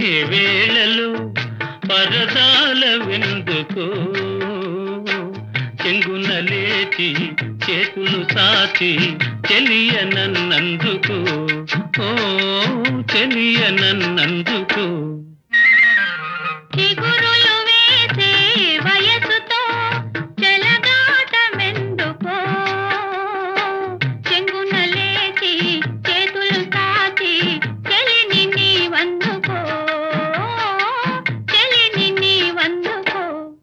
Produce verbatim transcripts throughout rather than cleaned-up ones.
వేళలు పరదాల వెందుకో చెంగున లేచి చేతులు సాచి చెలియ నన్నందుకు ఓ చెలియ నన్నందుకు చిగురులు వేసే వయసుతో చెలగాటమెందుకో చెంగున లేచి చేతులు సాచి చెలిని నీవందుకో చెలిని నీవందుకో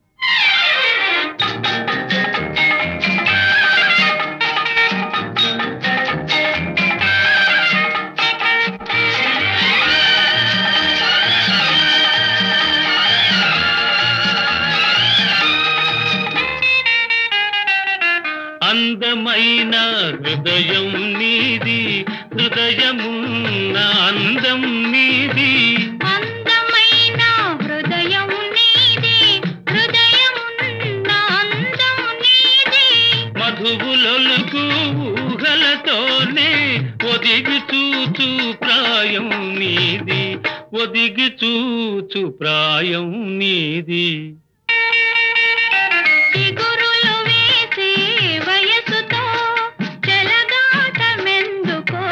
అందమైన హృదయం నీది హృదయమున్న అందం నీది అందమైన హృదయం నీది హృదయమున్న అందం నీది మధువులొలుకు ఊహలతోనే ఒదిగి చూచు ప్రాయం నీది ఒదిగి చూచు ప్రాయం నీది చిగురులు వేసే వయసుతో చెలగాటమెందుకో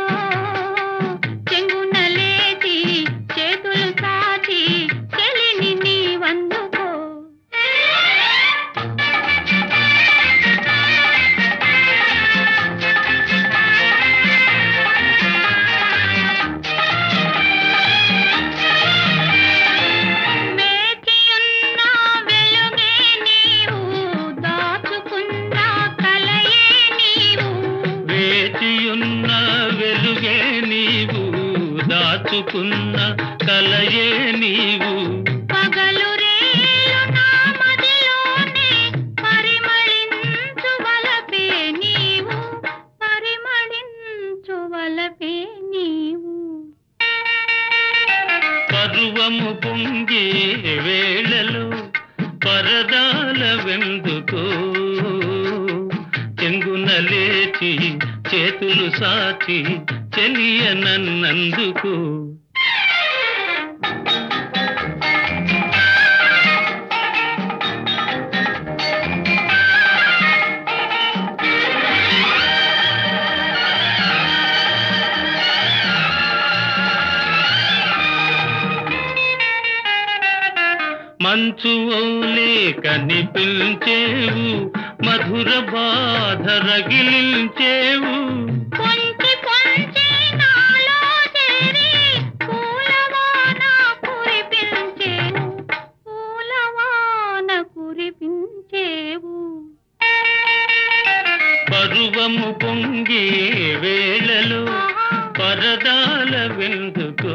చెంగున లేచి చేతులు సాచి చెలిని నీవందుకో వేచియున్న వెలుగే నీవు దాచుకున్న కలయే నీవు వేచియున్న వెలుగే నీవు దాచుకున్న కలయే నీవు పగలు రేలు నా మదిలోనే పరిమళించు వలపే నీవు పరిమళించు వలపే నీవు పరువము పొంగే వేళలు పరదాల వెందుకో చెంగున లేచి చేతులు సాచి చెలియ నన్నందుకు మంచు ఓలే కనిపించేవు మధుర బాధ రగిలించేవు పొంచి పొంచి నాలో చేరి పూలవాన కురిపించేవు పూలవాన కురిపించేవు పరువము పొంగే వేళలు పరదాల వెందుకో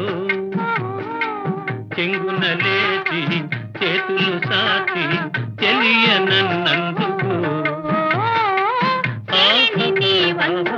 చెంగున లేచి చేతులు సాచి చెలియ నన్నందుకు చెలిని నీవందుకో